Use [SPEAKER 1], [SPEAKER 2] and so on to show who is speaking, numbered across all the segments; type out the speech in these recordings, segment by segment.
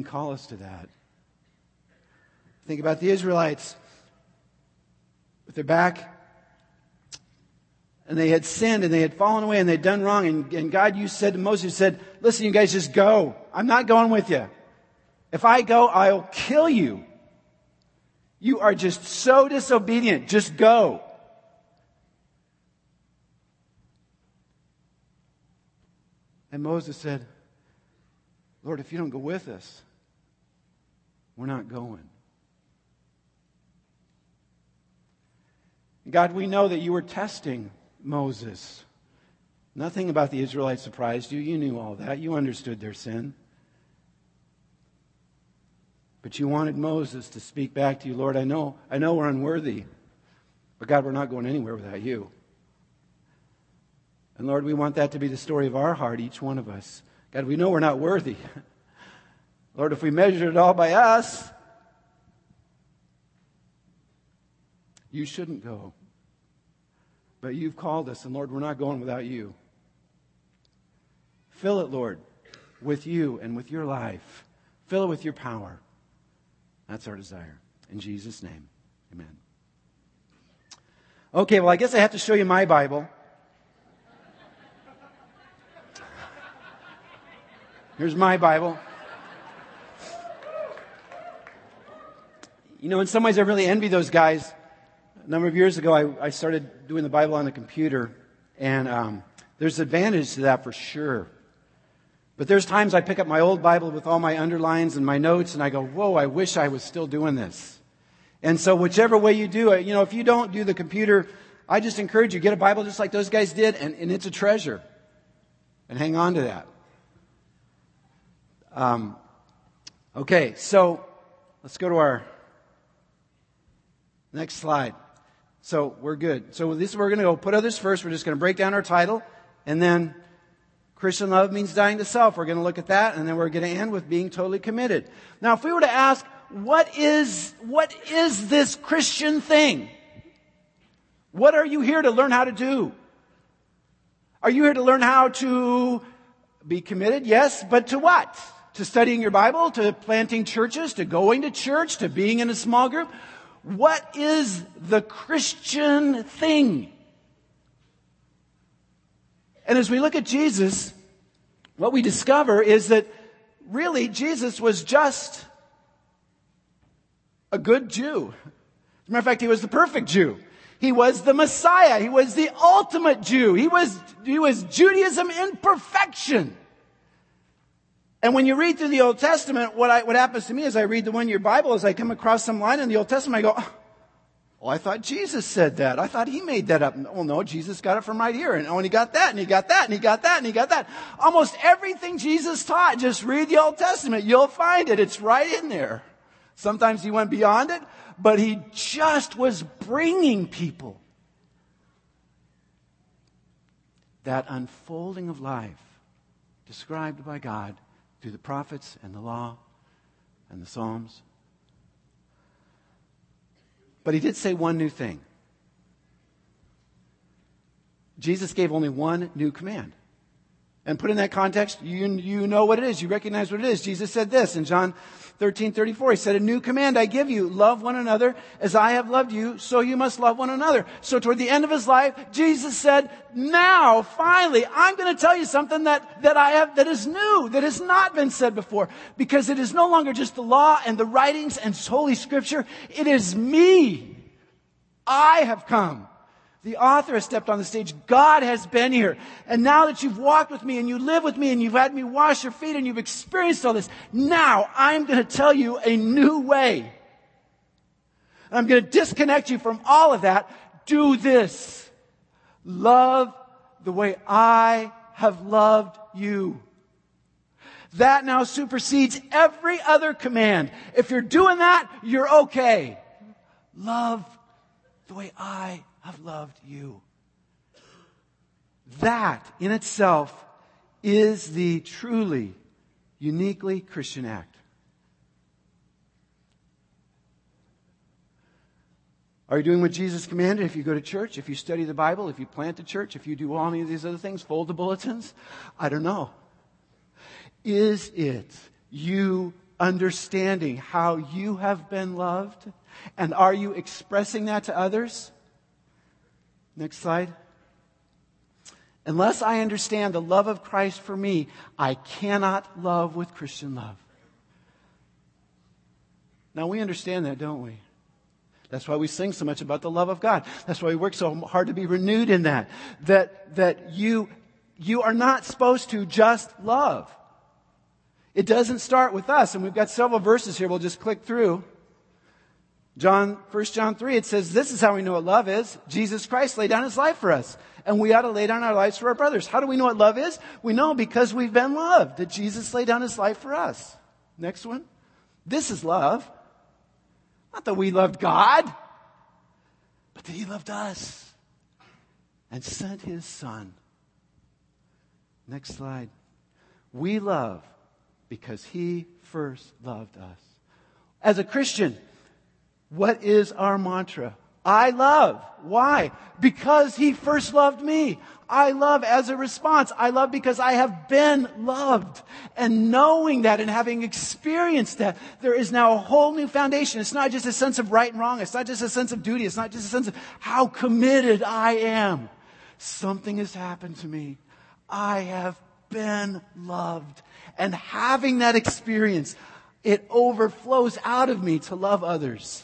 [SPEAKER 1] didn't call us to that. Think about the Israelites. With their back, and they had sinned, and they had fallen away, and they'd done wrong, and God, you said to Moses, you said, listen, you guys just go. I'm not going with you. If I go, I'll kill you. You are just so disobedient. Just go. And Moses said, Lord, if you don't go with us, we're not going. God, we know that you were testing Moses. Nothing about the Israelites surprised you. You knew all that. You understood their sin. But you wanted Moses to speak back to you, Lord, I know we're unworthy. But God, we're not going anywhere without you. And Lord, we want that to be the story of our heart, each one of us. God, we know we're not worthy. Lord, if we measured it all by us, you shouldn't go. But you've called us, and Lord, we're not going without you. Fill it, Lord, with you and with your life. Fill it with your power. That's our desire. In Jesus' name, amen. Okay, well, I guess I have to show you my Bible. Here's my Bible. You know, in some ways I really envy those guys. A number of years ago, I started doing the Bible on the computer, and there's advantage to that for sure. But there's times I pick up my old Bible with all my underlines and my notes, and I go, whoa, I wish I was still doing this. And so whichever way you do it, you know, if you don't do the computer, I just encourage you, get a Bible just like those guys did, and it's a treasure. And hang on to that. Okay, so let's go to our next slide. So we're good. So this we're going to go put others first. We're just going to break down our title, and then Christian love means dying to self. We're going to look at that, and then we're going to end with being totally committed. Now, if we were to ask, what is this Christian thing? What are you here to learn how to do? Are you here to learn how to be committed? Yes, but to what? To studying your Bible, to planting churches, to going to church, to being in a small group? What is the Christian thing? And as we look at Jesus, what we discover is that really Jesus was just a good Jew. As a matter of fact, he was the perfect Jew. He was the Messiah. He was the ultimate Jew. He was Judaism in perfection. And when you read through the Old Testament, what happens to me is I read the one-year Bible, as I come across some line in the Old Testament, I go, oh, I thought Jesus said that. I thought he made that up. Well, no, Jesus got it from right here. And he got that, and he got that, and he got that, and he got that. Almost everything Jesus taught, just read the Old Testament. You'll find it. It's right in there. Sometimes he went beyond it, but he just was bringing people that unfolding of life described by God through the prophets and the law and the Psalms. But he did say one new thing. Jesus gave only one new command. And put in that context, you know what it is. You recognize what it is. Jesus said this in John 13:34. He said, a new command I give you, love one another as I have loved you, so you must love one another. So toward the end of his life, Jesus said, now, finally, I'm going to tell you something that is new, that has not been said before. Because it is no longer just the law and the writings and Holy Scripture. It is me. I have come. The author has stepped on the stage. God has been here. And now that you've walked with me and you live with me and you've had me wash your feet and you've experienced all this, now I'm going to tell you a new way. And I'm going to disconnect you from all of that. Do this. Love the way I have loved you. That now supersedes every other command. If you're doing that, you're okay. Love the way I have loved you. That in itself is the truly, uniquely Christian act. Are you doing what Jesus commanded? If you go to church, if you study the Bible, if you plant a church, if you do all any of these other things, fold the bulletins? I don't know. Is it you understanding how you have been loved? And are you expressing that to others? Next slide. Unless I understand the love of Christ for me, I cannot love with Christian love. Now we understand that, don't we? That's why we sing so much about the love of God. That's why we work so hard to be renewed in that. That you are not supposed to just love. It doesn't start with us. And we've got several verses here. We'll just click through. 1 John 3, it says, this is how we know what love is. Jesus Christ laid down His life for us. And we ought to lay down our lives for our brothers. How do we know what love is? We know because we've been loved. That Jesus laid down His life for us. Next one. This is love. Not that we loved God, but that He loved us and sent His Son. Next slide. We love because He first loved us. As a Christian, what is our mantra? I love. Why? Because He first loved me. I love as a response. I love because I have been loved. And knowing that and having experienced that, there is now a whole new foundation. It's not just a sense of right and wrong. It's not just a sense of duty. It's not just a sense of how committed I am. Something has happened to me. I have been loved. And having that experience, it overflows out of me to love others.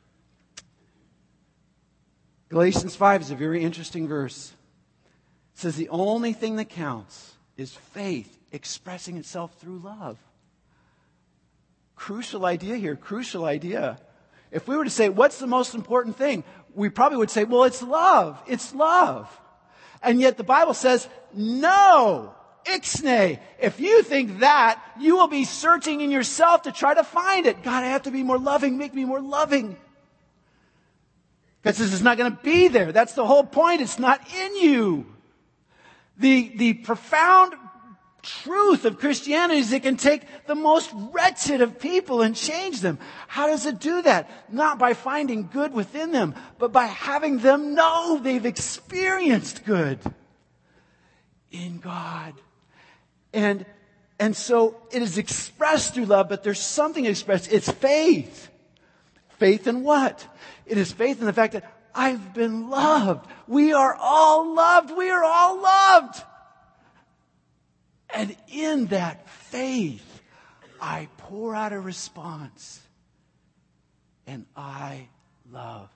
[SPEAKER 1] Galatians 5 is a very interesting verse. It says the only thing that counts is faith expressing itself through love. Crucial idea here, crucial idea. If we were to say, what's the most important thing? We probably would say, well, it's love. It's love. And yet the Bible says, no, ixnay. If you think that, you will be searching in yourself to try to find it. God, I have to be more loving. Make me more loving. Because this is not going to be there. That's the whole point. It's not in you. The profound truth of Christianity is it can take the most wretched of people and change them. How does it do that? Not by finding good within them, but by having them know they've experienced good in God. And so it is expressed through love, but there's something expressed. It's faith. Faith in what? It is faith in the fact that I've been loved. We are all loved. We are all loved. And in that faith, I pour out a response. And I love.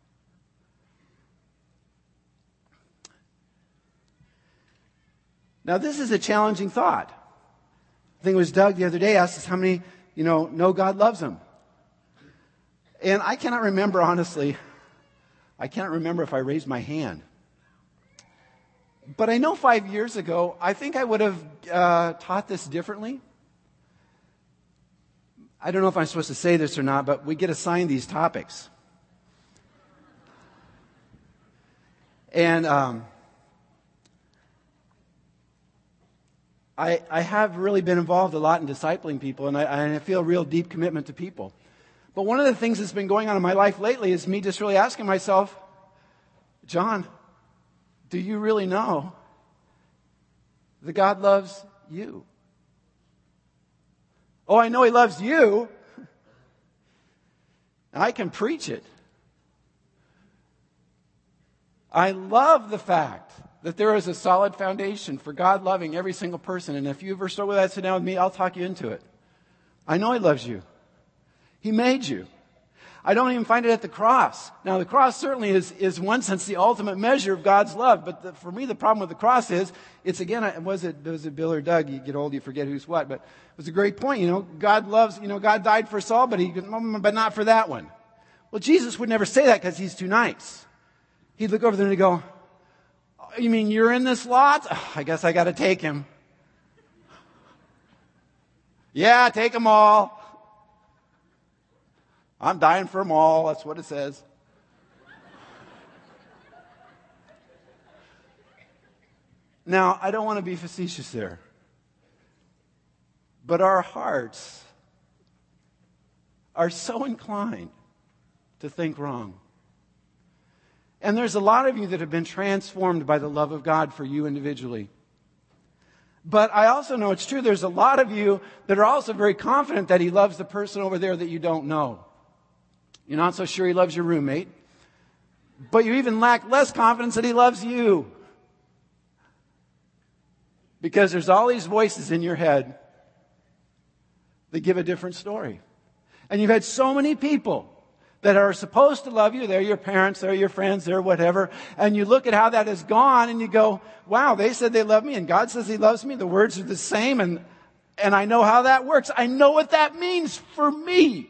[SPEAKER 1] Now, this is a challenging thought. I think it was Doug the other day asked us how many, know God loves them. And I cannot remember, honestly, if I raised my hand. But I know 5 years ago, I think I would have taught this differently. I don't know if I'm supposed to say this or not, but we get assigned these topics. And I have really been involved a lot in discipling people, and I feel a real deep commitment to people. But one of the things that's been going on in my life lately is me just really asking myself, John, do you really know that God loves you? Oh, I know He loves you. I can preach it. I love the fact that there is a solid foundation for God loving every single person. And if you ever start with that, sit down with me, I'll talk you into it. I know He loves you. He made you. I don't even find it at the cross. Now, the cross certainly is in one sense the ultimate measure of God's love. But for me, the problem with the cross is, it's again, was it Bill or Doug? You get old, you forget who's what. But it was a great point. God loves, God died for us all, but not for that one. Well, Jesus would never say that because He's too nice. He'd look over there and he'd go, oh, you mean you're in this lot? Oh, I guess I got to take him. Yeah, take them all. I'm dying for them all. That's what it says. Now, I don't want to be facetious there. But our hearts are so inclined to think wrong. And there's a lot of you that have been transformed by the love of God for you individually. But I also know it's true. There's a lot of you that are also very confident that He loves the person over there that you don't know. You're not so sure He loves your roommate. But you even lack less confidence that He loves you. Because there's all these voices in your head that give a different story. And you've had so many people that are supposed to love you. They're your parents, they're your friends, they're whatever. And you look at how that has gone and you go, wow, they said they love me and God says He loves me. The words are the same and I know how that works. I know what that means for me.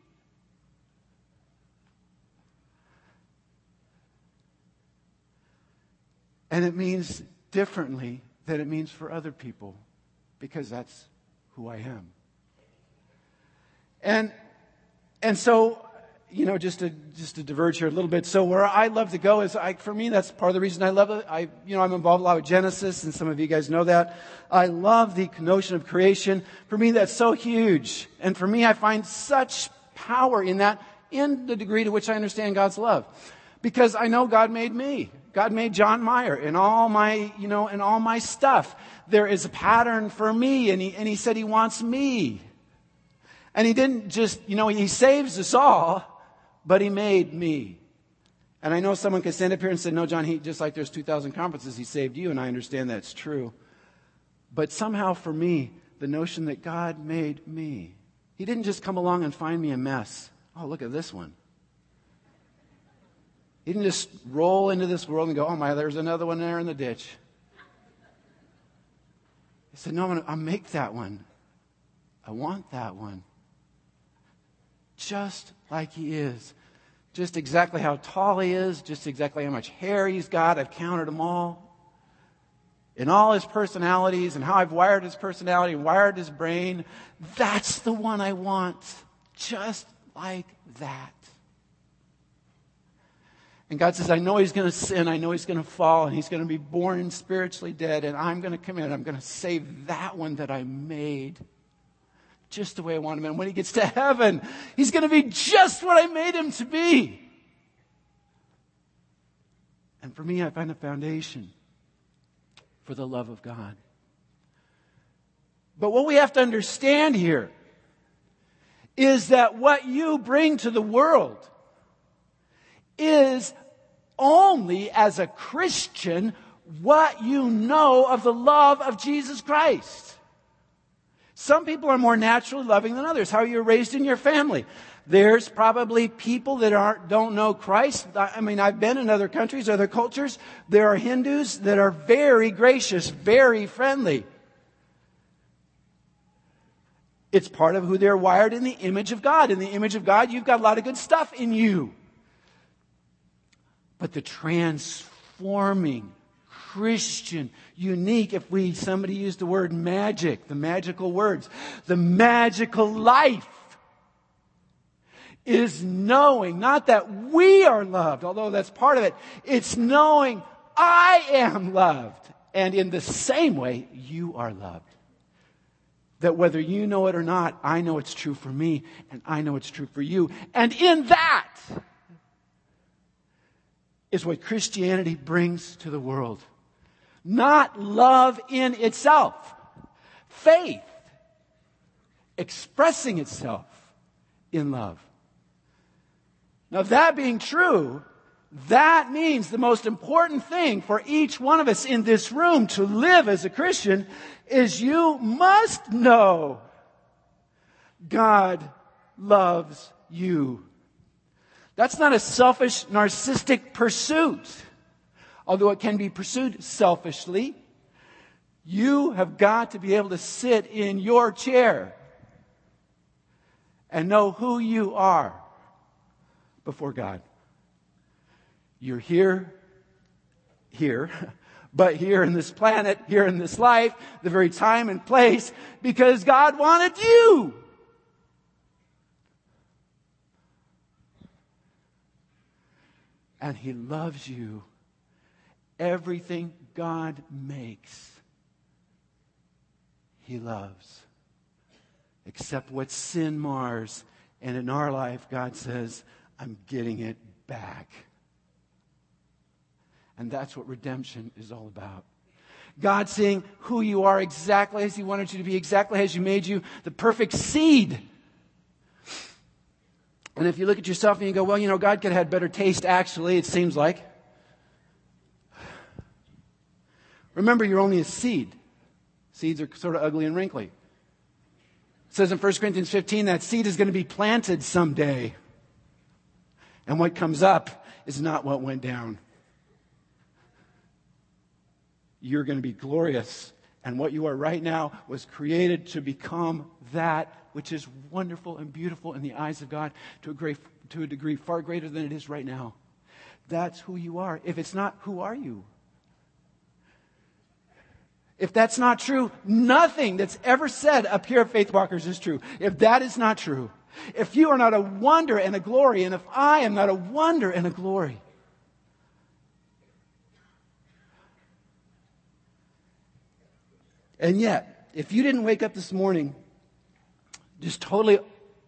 [SPEAKER 1] And it means differently than it means for other people because that's who I am. And so, just to diverge here a little bit. So where I love to go is, for me, that's part of the reason I love it. I'm involved a lot with Genesis, and some of you guys know that. I love the notion of creation. For me, that's so huge. And for me, I find such power in that, in the degree to which I understand God's love. Because I know God made me. God made John Meyer and all my stuff. There is a pattern for me, and He said He wants me. And He didn't just, He saves us all, but He made me. And I know someone could stand up here and say, no, John, just like there's 2,000 conferences, He saved you, and I understand that's true. But somehow for me, the notion that God made me, He didn't just come along and find me a mess. Oh, look at this one. He didn't just roll into this world and go, oh my, there's another one there in the ditch. He said, no, I'll make that one. I want that one. Just like He is. Just exactly how tall He is. Just exactly how much hair He's got. I've counted them all. In all His personalities and how I've wired His personality, wired His brain. That's the one I want. Just like that. And God says, I know he's going to sin. I know he's going to fall. And he's going to be born spiritually dead. And I'm going to come in. I'm going to save that one that I made. Just the way I want him. And when he gets to heaven, he's going to be just what I made him to be. And for me, I find a foundation for the love of God. But what we have to understand here is that what you bring to the world is only as a Christian what you know of the love of Jesus Christ. Some people are more naturally loving than others. How you're raised in your family. There's probably people that don't know Christ. I mean, I've been in other countries, other cultures. There are Hindus that are very gracious, very friendly. It's part of who they're wired in the image of God. In the image of God, you've got a lot of good stuff in you. But the transforming Christian, unique, somebody used the word magic, the magical words, the magical life is knowing, not that we are loved, although that's part of it, it's knowing I am loved. And in the same way, you are loved. That whether you know it or not, I know it's true for me, and I know it's true for you. And in that is what Christianity brings to the world. Not love in itself. Faith expressing itself in love. Now, that being true, that means the most important thing for each one of us in this room to live as a Christian is you must know God loves you. That's not a selfish, narcissistic pursuit. Although it can be pursued selfishly, you have got to be able to sit in your chair and know who you are before God. You're here, but here in this planet, here in this life, the very time and place, because God wanted you. And He loves you. Everything God makes, He loves. Except what sin mars. And in our life, God says, I'm getting it back. And that's what redemption is all about. God seeing who you are exactly as He wanted you to be, exactly as He made you, the perfect seed. And if you look at yourself and you go, well, God could have had better taste, actually, it seems like. Remember, you're only a seed. Seeds are sort of ugly and wrinkly. It says in 1 Corinthians 15 that seed is going to be planted someday. And what comes up is not what went down. You're going to be glorious. And what you are right now was created to become that which is wonderful and beautiful in the eyes of God to a degree far greater than it is right now. That's who you are. If it's not, who are you? If that's not true, nothing that's ever said up here at Faith Walkers is true. If that is not true, if you are not a wonder and a glory, and if I am not a wonder and a glory, and yet, if you didn't wake up this morning just totally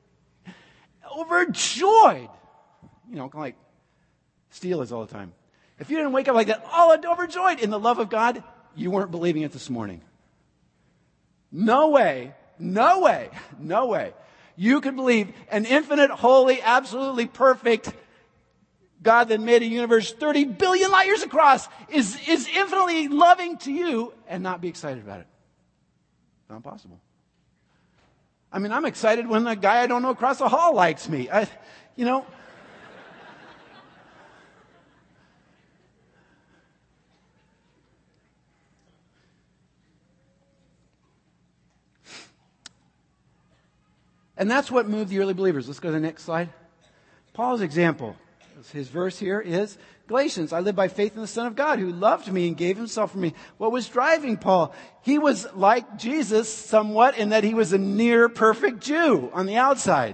[SPEAKER 1] overjoyed, kind of like Steele is all the time. If you didn't wake up like that, all overjoyed in the love of God, you weren't believing it this morning. No way, no way, no way. You could believe an infinite, holy, absolutely perfect God that made a universe 30 billion light years across is infinitely loving to you and not be excited about it. Not possible. I mean, I'm excited when the guy I don't know across the hall likes me. And that's what moved the early believers. Let's go to the next slide. Paul's example, his verse here is Galatians. I live by faith in the Son of God who loved me and gave himself for me. What was driving Paul? He was like Jesus somewhat in that he was a near perfect Jew on the outside.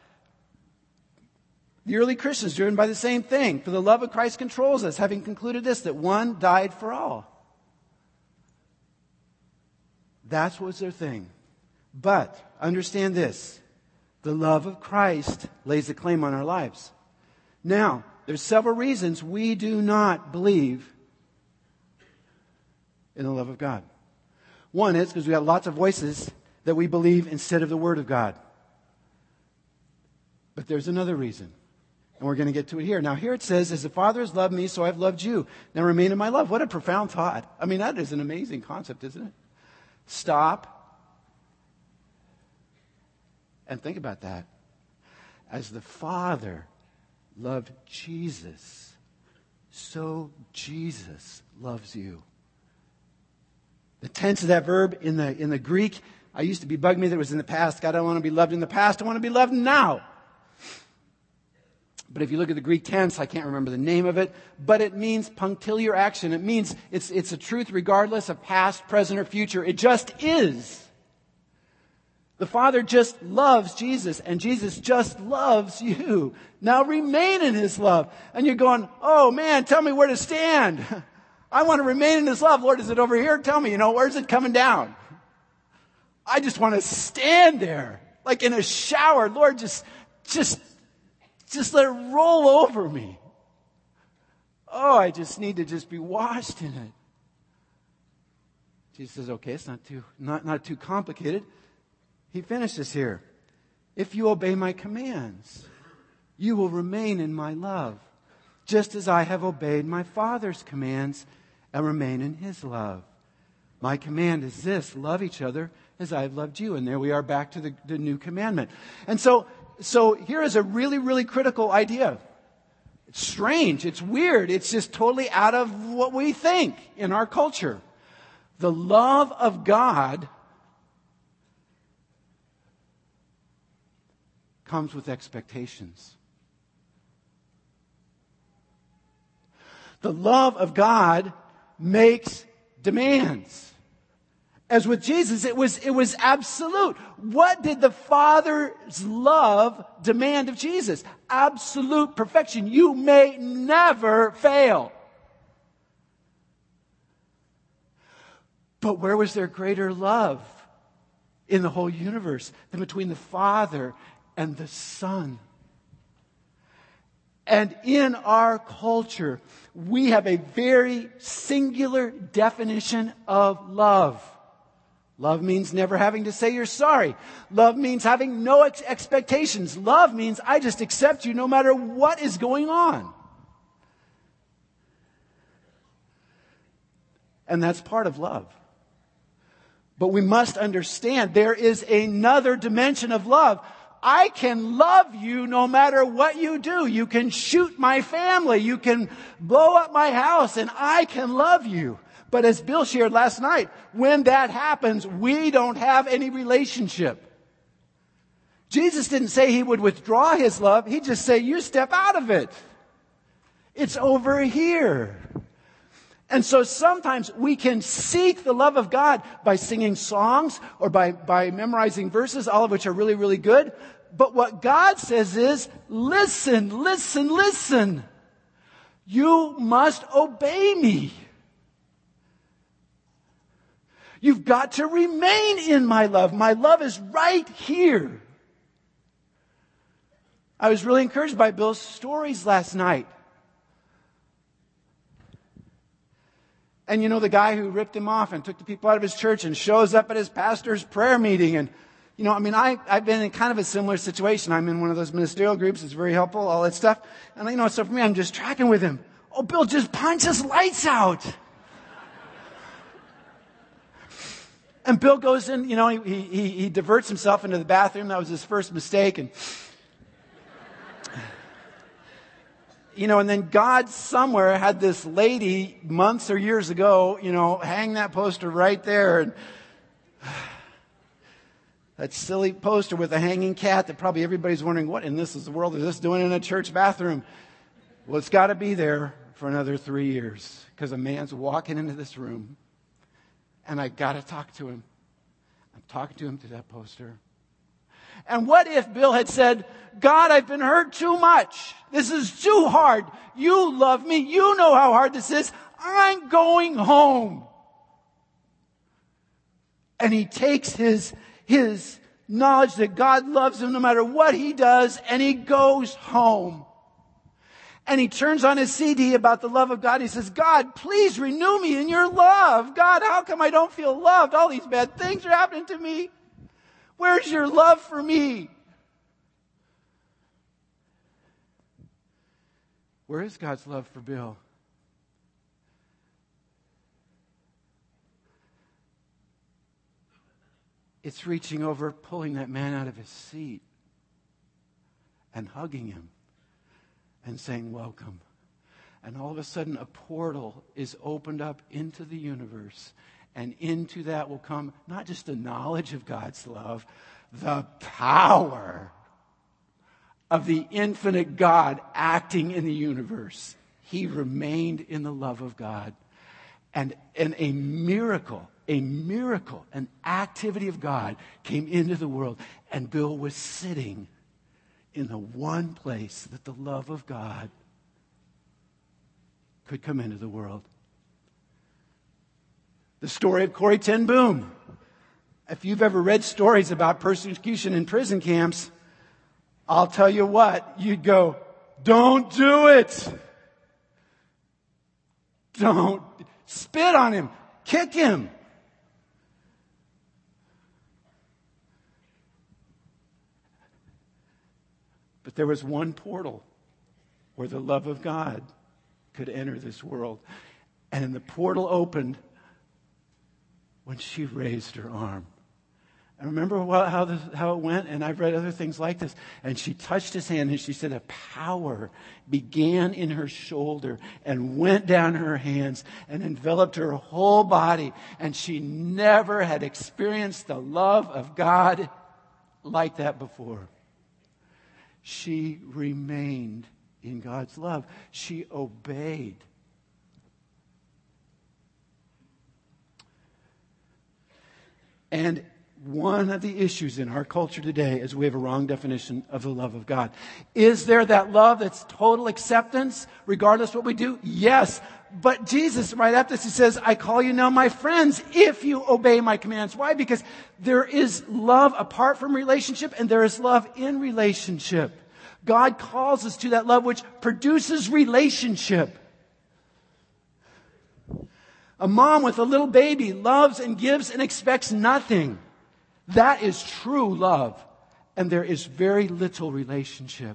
[SPEAKER 1] The early Christians driven by the same thing. For the love of Christ controls us, having concluded this, that one died for all. That was their thing. But understand this. The love of Christ lays a claim on our lives. Now, there's several reasons we do not believe in the love of God. One is because we have lots of voices that we believe instead of the Word of God. But there's another reason. And we're going to get to it here. Now, here it says, as the Father has loved me, so I've loved you. Now remain in my love. What a profound thought. I mean, that is an amazing concept, isn't it? Stop and think about that. As the Father loved Jesus, so Jesus loves you. The tense of that verb in the Greek, I used to be bugging me that it was in the past. God, I don't want to be loved in the past. I want to be loved now. But if you look at the Greek tense, I can't remember the name of it, but it means punctiliar action. It means it's a truth regardless of past, present, or future. It just is. The Father just loves Jesus, and Jesus just loves you. Now remain in His love. And you're going, oh man, tell me where to stand. I want to remain in His love. Lord, is it over here? Tell me, where's it coming down? I just want to stand there, like in a shower. Lord, just let it roll over me. Oh, I just need to just be washed in it. Jesus says, okay, it's not too complicated. He finishes here. If you obey my commands, you will remain in my love, just as I have obeyed my Father's commands and remain in His love. My command is this, love each other as I have loved you. And there we are back to the new commandment. And so here is a really, really critical idea. It's strange. It's weird. It's just totally out of what we think in our culture. The love of God comes with expectations. The love of God makes demands. As with Jesus, it was absolute. What did the Father's love demand of Jesus? Absolute perfection. You may never fail. But where was there greater love in the whole universe than between the Father and the Son? And in our culture, we have a very singular definition of love. Love means never having to say you're sorry. Love means having no expectations. Love means I just accept you no matter what is going on. And that's part of love. But we must understand there is another dimension of love. I can love you no matter what you do. You can shoot my family. You can blow up my house, and I can love you. But as Bill shared last night, when that happens, we don't have any relationship. Jesus didn't say he would withdraw his love. He'd just say, you step out of it. It's over here. And so sometimes we can seek the love of God by singing songs or by memorizing verses, all of which are really, really good. But what God says is, listen, listen, listen. You must obey me. You've got to remain in my love. My love is right here. I was really encouraged by Bill's stories last night. And you know, the guy who ripped him off and took the people out of his church and shows up at his pastor's prayer meeting. And, you know, I mean, I've been in kind of a similar situation. I'm in one of those ministerial groups. It's very helpful, all that stuff. And, you know, so for me, I'm just tracking with him. Oh, Bill, just punch his lights out. And Bill goes in, you know, he diverts himself into the bathroom. That was his first mistake. And, you know, and then God somewhere had this lady months or years ago, you know, hang that poster right there. And that silly poster with a hanging cat that probably everybody's wondering, what in this world is this doing in a church bathroom? Well, it's got to be there for another 3 years because a man's walking into this room and I got to talk to him. I'm talking to him through that poster. And what if Bill had said, God, I've been hurt too much. This is too hard. You love me. You know how hard this is. I'm going home. And he takes his knowledge that God loves him no matter what he does, and he goes home. And he turns on his CD about the love of God. He says, God, please renew me in your love. God, how come I don't feel loved? All these bad things are happening to me. Where's your love for me? Where is God's love for Bill? It's reaching over, pulling that man out of his seat and hugging him and saying, welcome. And all of a sudden, a portal is opened up into the universe. And into that will come not just the knowledge of God's love, the power of the infinite God acting in the universe. He remained in the love of God. And a miracle, an activity of God came into the world. And Bill was sitting in the one place that the love of God could come into the world. The story of Corrie ten Boom. If you've ever read stories about persecution in prison camps, I'll tell you what, you'd go, don't do it. Don't spit on him. Kick him. But there was one portal where the love of God could enter this world. And the portal opened when she raised her arm. I remember how it went, and I've read other things like this. And she touched his hand, and she said a power began in her shoulder and went down her hands and enveloped her whole body. And she never had experienced the love of God like that before. She remained in God's love. She obeyed. And one of the issues in our culture today is we have a wrong definition of the love of God. Is there that love that's total acceptance, regardless of what we do? Yes. But Jesus, right after this, he says, I call you now my friends, if you obey my commands. Why? Because there is love apart from relationship, and there is love in relationship. God calls us to that love which produces relationship. A mom with a little baby loves and gives and expects nothing. That is true love. And there is very little relationship.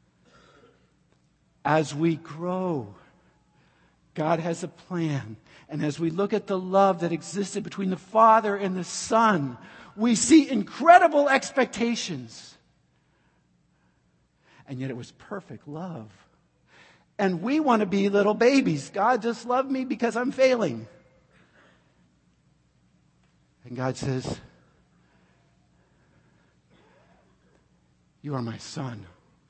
[SPEAKER 1] As we grow, God has a plan. And as we look at the love that existed between the Father and the Son, we see incredible expectations. And yet it was perfect love. And we want to be little babies. God, just love me because I'm failing. And God says, you are my son.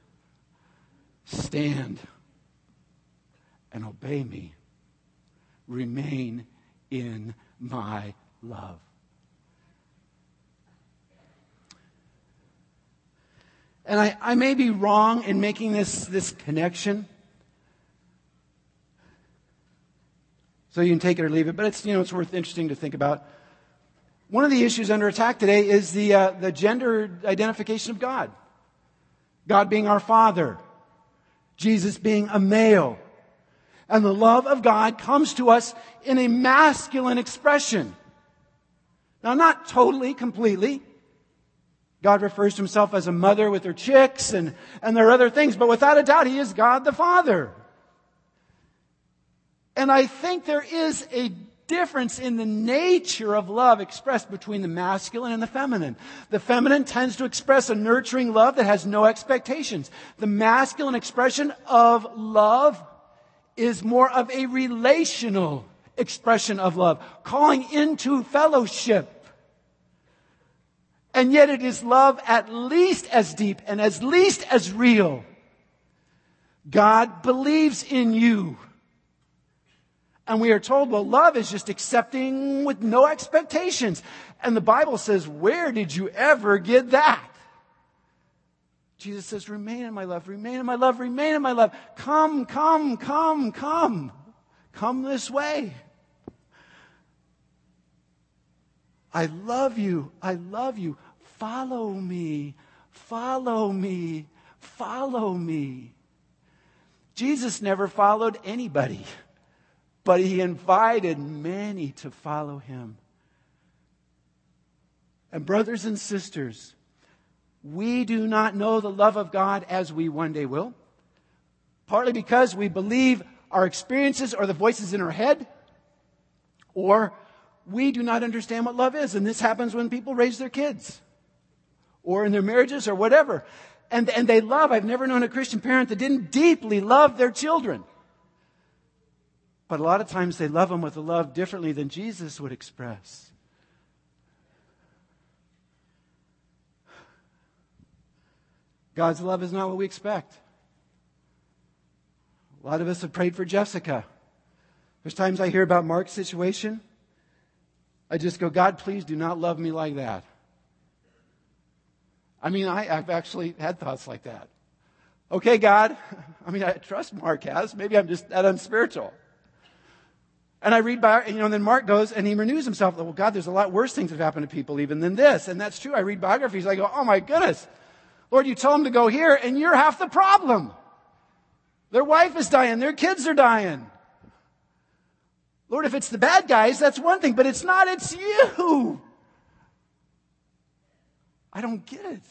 [SPEAKER 1] Stand and obey me. Remain in my love. And I may be wrong in making this connection. So you can take it or leave it, but it's worth interesting to think about. One of the issues under attack today is the gender identification of God. God being our Father. Jesus being a male. And the love of God comes to us in a masculine expression. Now, not totally, completely. God refers to himself as a mother with her chicks, and there are other things, but without a doubt, he is God the Father. And I think there is a difference in the nature of love expressed between the masculine and the feminine. The feminine tends to express a nurturing love that has no expectations. The masculine expression of love is more of a relational expression of love, calling into fellowship. And yet it is love at least as deep and at least as real. God believes in you. And we are told, well, love is just accepting with no expectations. And the Bible says, where did you ever get that? Jesus says, remain in my love, remain in my love, remain in my love. Come, come, come, come. Come this way. I love you. I love you. Follow me. Follow me. Follow me. Jesus never followed anybody. But he invited many to follow him. And brothers and sisters, we do not know the love of God as we one day will. Partly because we believe our experiences are the voices in our head. Or we do not understand what love is. And this happens when people raise their kids. Or in their marriages or whatever. And they love. I've never known a Christian parent that didn't deeply love their children. But a lot of times they love them with a love differently than Jesus would express. God's love is not what we expect. A lot of us have prayed for Jessica. There's times I hear about Mark's situation. I just go, God, please do not love me like that. I mean, I've actually had thoughts like that. Okay, God. I mean, I trust Mark has. Maybe I'm just that unspiritual. And I read by, and then Mark goes and he renews himself. Well, God, there's a lot worse things that have happened to people even than this. And that's true. I read biographies. I go, oh my goodness. Lord, you told them to go here and you're half the problem. Their wife is dying. Their kids are dying. Lord, if it's the bad guys, that's one thing. But it's not. It's you. I don't get it.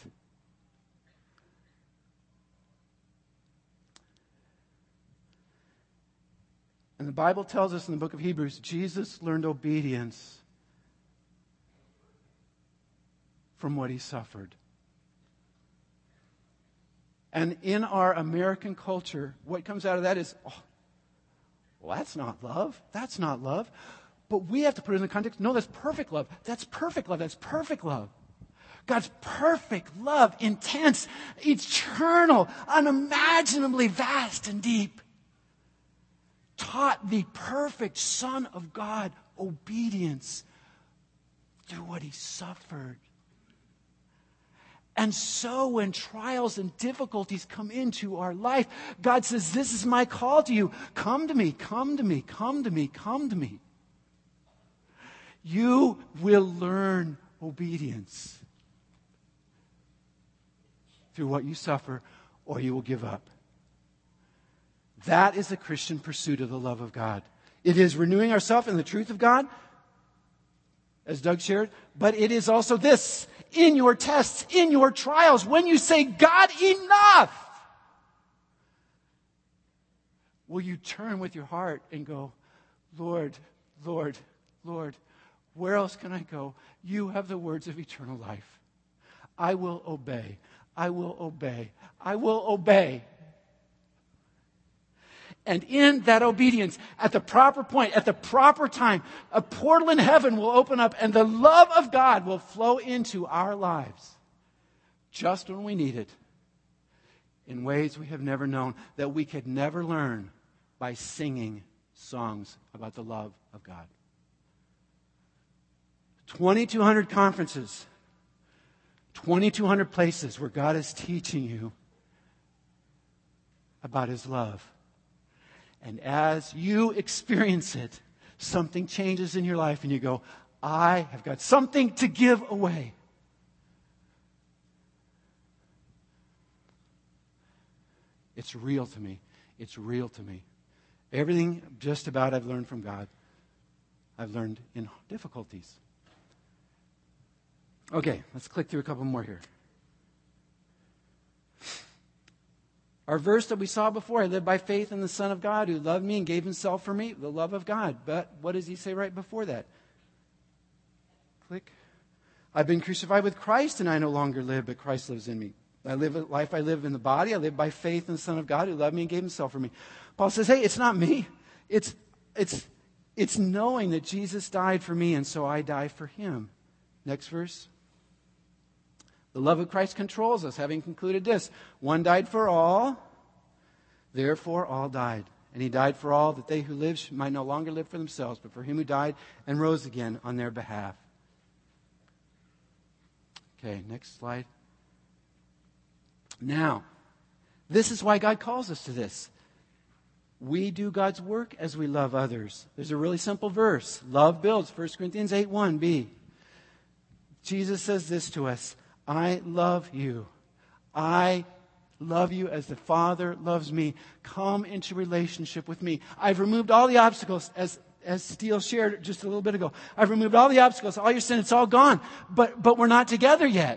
[SPEAKER 1] And the Bible tells us in the book of Hebrews, Jesus learned obedience from what he suffered. And in our American culture, what comes out of that is, oh, well, that's not love. That's not love. But we have to put it in the context, no, that's perfect love. That's perfect love. That's perfect love. God's perfect love, intense, eternal, unimaginably vast and deep, taught the perfect Son of God obedience through what he suffered. And so when trials and difficulties come into our life, God says, this is my call to you. Come to me, come to me, come to me, come to me. You will learn obedience through what you suffer, or you will give up. That is the Christian pursuit of the love of God. It is renewing ourselves in the truth of God, as Doug shared, but it is also this, in your tests, in your trials, when you say, God, enough, will you turn with your heart and go, Lord, Lord, Lord, where else can I go? You have the words of eternal life. I will obey. I will obey. I will obey. And in that obedience, at the proper point, at the proper time, a portal in heaven will open up and the love of God will flow into our lives just when we need it, in ways we have never known, that we could never learn by singing songs about the love of God. 2,200 conferences, 2,200 places where God is teaching you about His love. And as you experience it, something changes in your life and you go, I have got something to give away. It's real to me. It's real to me. Everything just about I've learned from God, I've learned in difficulties. Okay, let's click through a couple more here. Our verse that we saw before, I live by faith in the Son of God who loved me and gave Himself for me, the love of God. But what does He say right before that? Click. I've been crucified with Christ and I no longer live, but Christ lives in me. I live a life I live in the body. I live by faith in the Son of God who loved me and gave Himself for me. Paul says, hey, it's not me. It's knowing that Jesus died for me and so I die for Him. Next verse. The love of Christ controls us, having concluded this. One died for all, therefore all died. And He died for all, that they who live might no longer live for themselves, but for Him who died and rose again on their behalf. Okay, next slide. Now, this is why God calls us to this. We do God's work as we love others. There's a really simple verse. Love builds. 1 Corinthians 8:1b. Jesus says this to us. I love you. I love you as the Father loves me. Come into relationship with me. I've removed all the obstacles, as Steele shared just a little bit ago. I've removed all the obstacles, all your sin, it's all gone. But we're not together yet.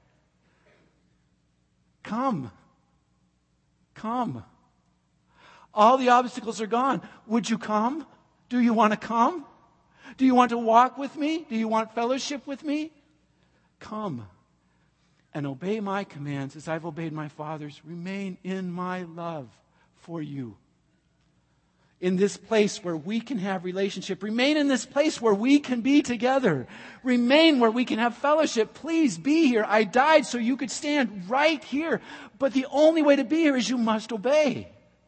[SPEAKER 1] Come. Come. All the obstacles are gone. Would you come? Do you want to come? Do you want to walk with me? Do you want fellowship with me? Come and obey my commands as I've obeyed my Father's. Remain in my love for you. In this place where we can have relationship. Remain in this place where we can be together. Remain where we can have fellowship. Please be here. I died so you could stand right here. But the only way to be here is you must obey.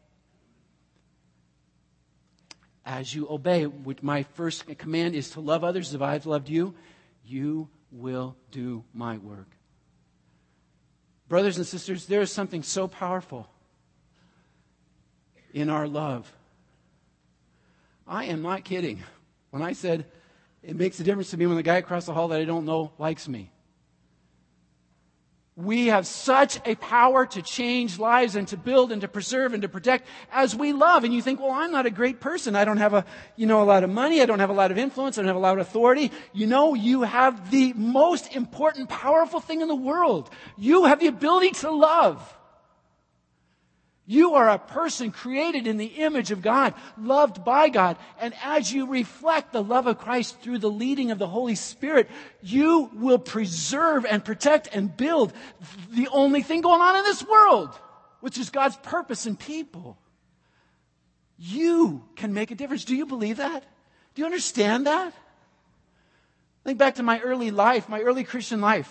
[SPEAKER 1] As you obey, which my first command is to love others as I've loved you, you will do my work. Brothers and sisters, there is something so powerful in our love. I am not kidding when I said it makes a difference to me when the guy across the hall that I don't know likes me. We have such a power to change lives and to build and to preserve and to protect as we love. And you think, well, I'm not a great person. I don't have a lot of money. I don't have a lot of influence. I don't have a lot of authority. You have the most important, powerful thing in the world. You have the ability to love. You are a person created in the image of God, loved by God. And as you reflect the love of Christ through the leading of the Holy Spirit, you will preserve and protect and build the only thing going on in this world, which is God's purpose in people. You can make a difference. Do you believe that? Do you understand that? Think back to my early life, my early Christian life.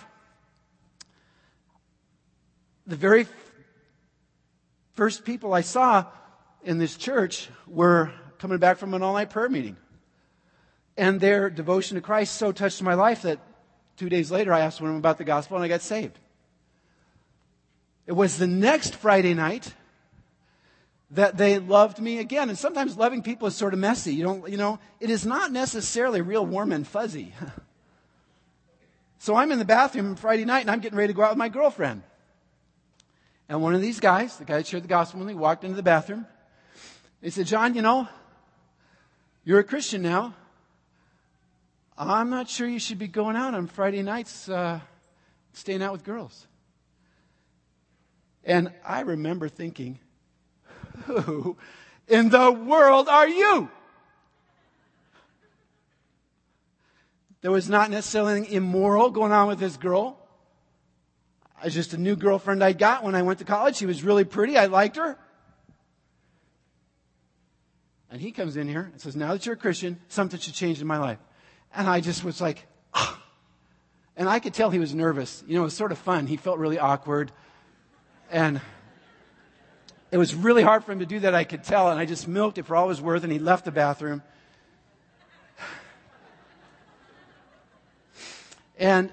[SPEAKER 1] The very first people I saw in this church were coming back from an all-night prayer meeting. And their devotion to Christ so touched my life that 2 days later I asked them about the gospel and I got saved. It was the next Friday night that they loved me again. And sometimes loving people is sort of messy. It is not necessarily real warm and fuzzy. So I'm in the bathroom Friday night and I'm getting ready to go out with my girlfriend. And one of these guys, the guy that shared the gospel with me, walked into the bathroom. He said, John, you're a Christian now. I'm not sure you should be going out on Friday nights, staying out with girls. And I remember thinking, who in the world are you? There was not necessarily anything immoral going on with this girl. I was just a new girlfriend I got when I went to college. She was really pretty. I liked her. And he comes in here and says, now that you're a Christian, something should change in my life. And I just was like, ah. And I could tell he was nervous. It was sort of fun. He felt really awkward. And it was really hard for him to do that, I could tell. And I just milked it for all it was worth. And he left the bathroom. And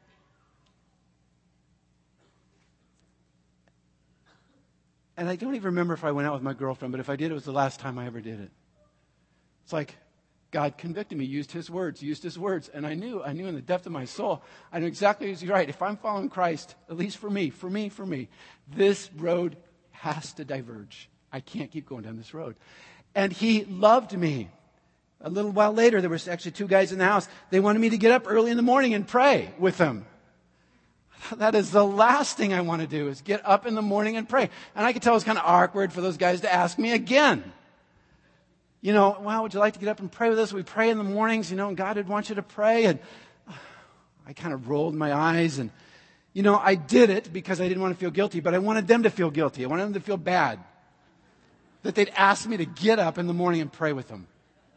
[SPEAKER 1] I don't even remember if I went out with my girlfriend, but if I did, it was the last time I ever did it. It's like God convicted me, used His words. And I knew in the depth of my soul, I knew exactly what He's right. If I'm following Christ, at least for me, this road has to diverge. I can't keep going down this road. And He loved me. A little while later, there was actually 2 guys in the house. They wanted me to get up early in the morning and pray with them. That is the last thing I want to do, is get up in the morning and pray. And I could tell it was kind of awkward for those guys to ask me again. Well, would you like to get up and pray with us? We pray in the mornings, and God would want you to pray. And I kind of rolled my eyes. And, I did it because I didn't want to feel guilty, but I wanted them to feel guilty. I wanted them to feel bad that they'd ask me to get up in the morning and pray with them.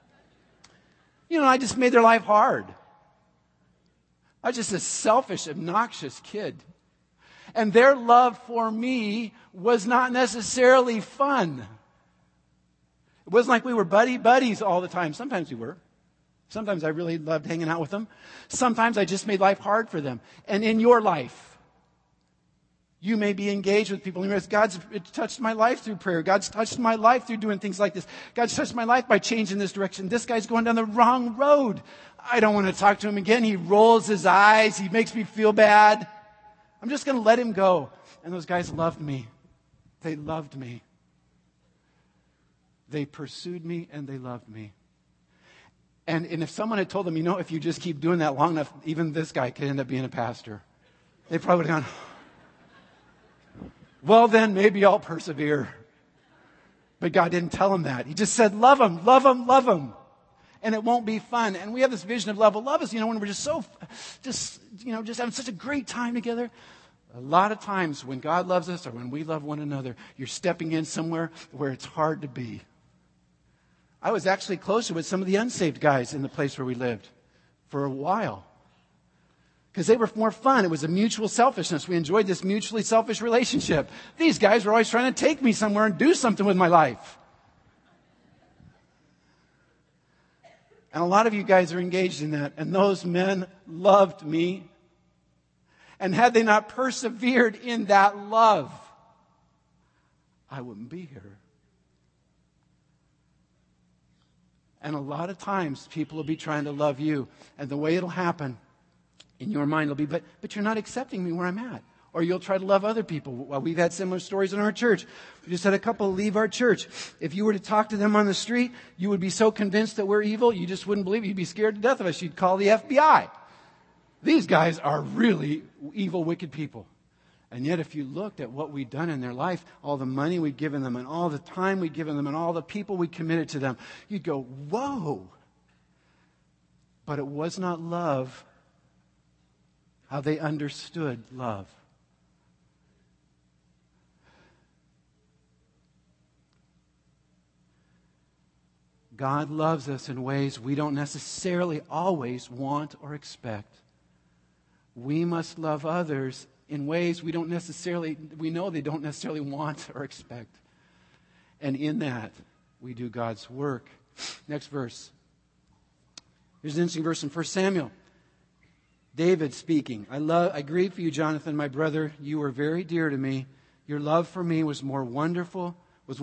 [SPEAKER 1] I just made their life hard. I was just a selfish, obnoxious kid. And their love for me was not necessarily fun. It wasn't like we were buddies all the time. Sometimes we were. Sometimes I really loved hanging out with them. Sometimes I just made life hard for them. And in your life, you may be engaged with people. God's touched my life through prayer. God's touched my life through doing things like this. God's touched my life by changing this direction. This guy's going down the wrong road. I don't want to talk to him again. He rolls his eyes. He makes me feel bad. I'm just going to let him go. And those guys loved me. They loved me. They pursued me and they loved me. And if someone had told them, if you just keep doing that long enough, even this guy could end up being a pastor, they probably would have gone, well, then maybe I'll persevere. But God didn't tell him that. He just said, love him, love him, love him. And it won't be fun. And we have this vision of love. Well, love is, when we're just having such a great time together. A lot of times when God loves us or when we love one another, you're stepping in somewhere where it's hard to be. I was actually closer with some of the unsaved guys in the place where we lived for a while. Because they were more fun. It was a mutual selfishness. We enjoyed this mutually selfish relationship. These guys were always trying to take me somewhere and do something with my life. And a lot of you guys are engaged in that. And those men loved me. And had they not persevered in that love, I wouldn't be here. And a lot of times people will be trying to love you. And the way it'll happen in your mind will be, but you're not accepting me where I'm at. Or you'll try to love other people. Well, we've had similar stories in our church. We just had a couple leave our church. If you were to talk to them on the street, you would be so convinced that we're evil, you just wouldn't believe it. You'd be scared to death of us. You'd call the FBI. These guys are really evil, wicked people. And yet if you looked at what we'd done in their life, all the money we'd given them and all the time we'd given them and all the people we committed to them, you'd go, whoa. But it was not love how they understood love. God loves us in ways we don't necessarily always want or expect. We must love others in ways we know they don't necessarily want or expect. And in that, we do God's work. Next verse. Here's an interesting verse in 1 Samuel. David speaking. I grieve for you, Jonathan, my brother. You were very dear to me. Your love for me was more wonderful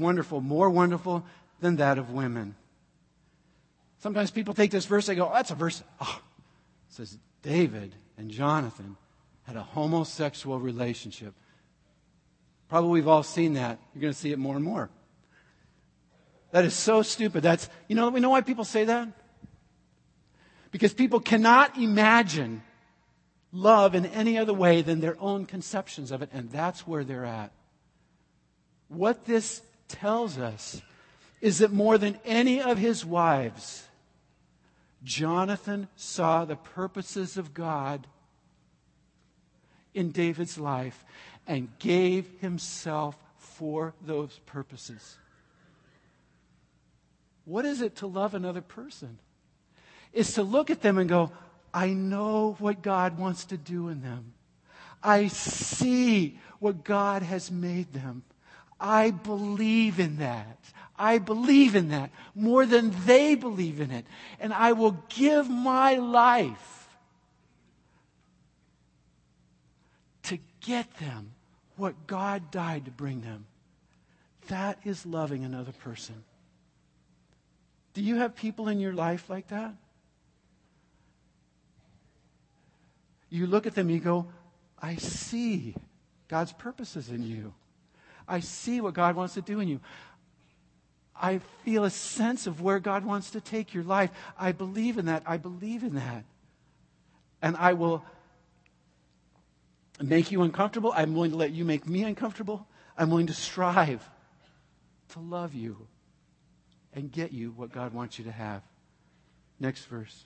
[SPEAKER 1] than that of women. Sometimes people take this verse, they go, oh, that's a verse. Oh. It says, David and Jonathan had a homosexual relationship. Probably we've all seen that. You're going to see it more and more. That is so stupid. We know why people say that? Because people cannot imagine love in any other way than their own conceptions of it, and that's where they're at. What this tells us is that more than any of his wives, Jonathan saw the purposes of God in David's life and gave himself for those purposes. What is it to love another person? It's to look at them and go, I know what God wants to do in them. I see what God has made them. I believe in that. I believe in that more than they believe in it. And I will give my life to get them what God died to bring them. That is loving another person. Do you have people in your life like that? You look at them and you go, I see God's purposes in you. I see what God wants to do in you. I feel a sense of where God wants to take your life. I believe in that. I believe in that. And I will make you uncomfortable. I'm willing to let you make me uncomfortable. I'm willing to strive to love you and get you what God wants you to have. Next verse.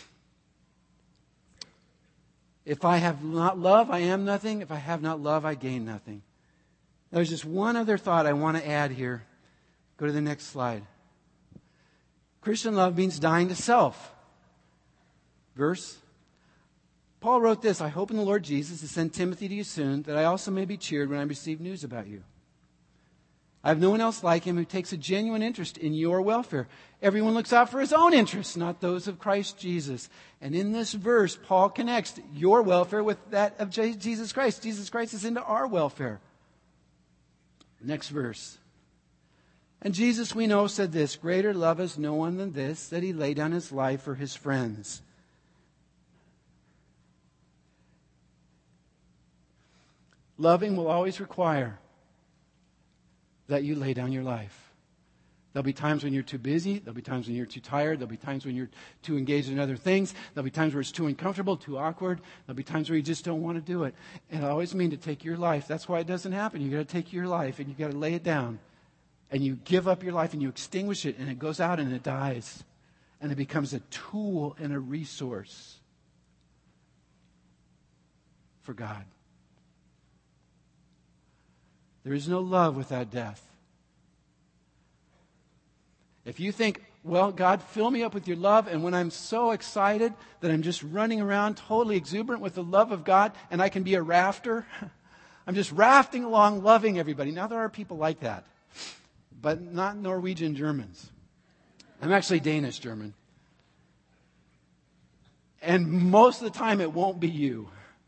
[SPEAKER 1] If I have not love, I am nothing. If I have not love, I gain nothing. There's just one other thought I want to add here. Go to the next slide. Christian love means dying to self. Verse. Paul wrote this, I hope in the Lord Jesus to send Timothy to you soon, that I also may be cheered when I receive news about you. I have no one else like him who takes a genuine interest in your welfare. Everyone looks out for his own interests, not those of Christ Jesus. And in this verse, Paul connects your welfare with that of Jesus Christ. Jesus Christ is into our welfare. Next verse. And Jesus, we know, said this, greater love has no one than this, that he laid down his life for his friends. Loving will always require that you lay down your life. There'll be times when you're too busy. There'll be times when you're too tired. There'll be times when you're too engaged in other things. There'll be times where it's too uncomfortable, too awkward. There'll be times where you just don't want to do it. And I always mean to take your life. That's why it doesn't happen. You've got to take your life and you've got to lay it down. And you give up your life and you extinguish it and it goes out and it dies. And it becomes a tool and a resource for God. There is no love without death. If you think, well, God, fill me up with your love, and when I'm so excited that I'm just running around totally exuberant with the love of God, and I can be a rafter, I'm just rafting along loving everybody. Now, there are people like that, but not Norwegian Germans. I'm actually Danish German. And most of the time, it won't be you.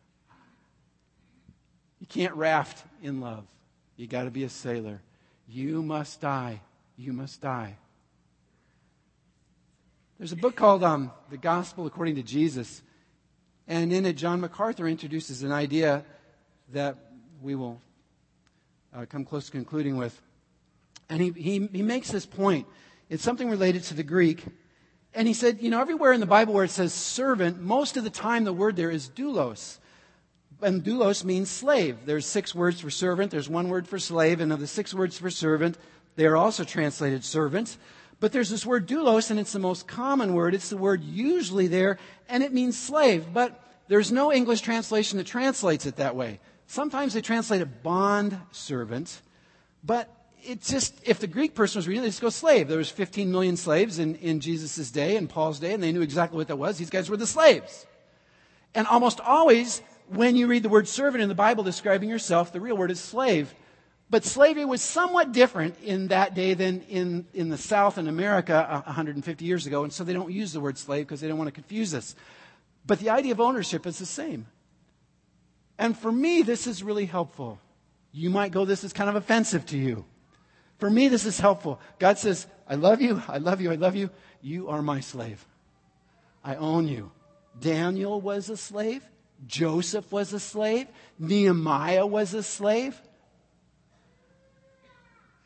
[SPEAKER 1] You can't raft in love. You got to be a sailor. You must die. You must die. There's a book called The Gospel According to Jesus. And in it, John MacArthur introduces an idea that we will come close to concluding with. And he makes this point. It's something related to the Greek. And he said, everywhere in the Bible where it says servant, most of the time the word there is doulos. And doulos means slave. There's 6 words for servant. There's 1 word for slave. And of the 6 words for servant, they are also translated servant. But there's this word doulos, and it's the most common word. It's the word usually there, and it means slave. But there's no English translation that translates it that way. Sometimes they translate it bond servant. But it's just, if the Greek person was reading it, they just go slave. There was 15 million slaves in Jesus' day and Paul's day, and they knew exactly what that was. These guys were the slaves. And almost always, when you read the word servant in the Bible describing yourself, the real word is slave. But slavery was somewhat different in that day than in the South in America 150 years ago. And so they don't use the word slave because they don't want to confuse us. But the idea of ownership is the same. And for me, this is really helpful. You might go, this is kind of offensive to you. For me, this is helpful. God says, I love you, I love you, I love you. You are my slave. I own you. Daniel was a slave. Joseph was a slave. Nehemiah was a slave.